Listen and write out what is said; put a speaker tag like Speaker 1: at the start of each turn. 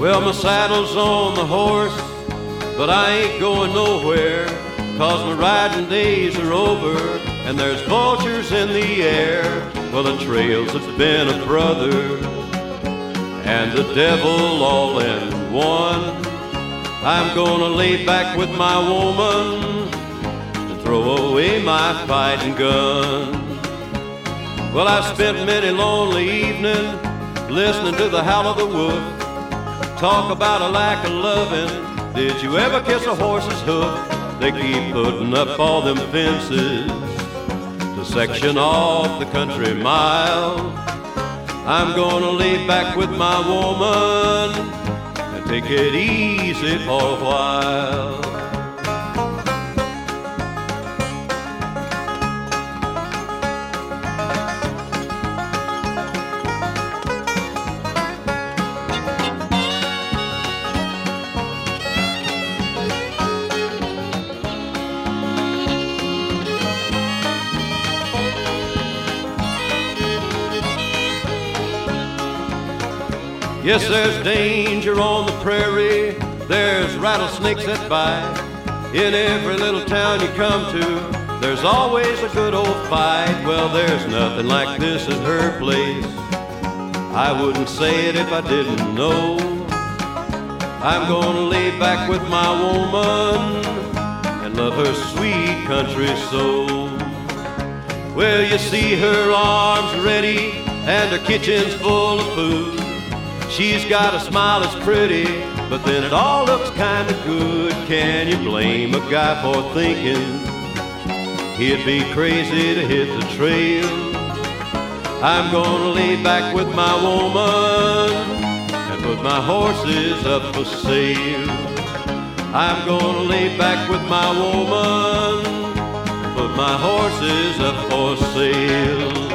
Speaker 1: Well, my saddle's on the horse, but I ain't going nowhere, 'cause my riding days are over and there's vultures in the air. Well, the trails have been a brother and the devil all in one. I'm gonna lay back with my woman and throw away my fighting gun. Well, I've spent many lonely evenings listening to the howl of the wolf. Talk about a lack of loving. Did you ever kiss a horse's hoof? They keep putting up all them fences to section off the country mile. I'm gonna lay back with my woman and take it easy for a while. Yes, there's danger on the prairie, there's rattlesnakes that bite. In every little town you come to, there's always a good old fight. Well, there's nothing like this at her place. I wouldn't say it if I didn't know. I'm gonna lay back with my woman and love her sweet country soul. Well, you see her arms ready and her kitchen's full of food. She's got a smile that's pretty, but then it all looks kinda good. Can you blame a guy for thinking he'd be crazy to hit the trail? I'm gonna lay back with my woman and put my horses up for sale. I'm gonna lay back with my woman and put my horses up for sale.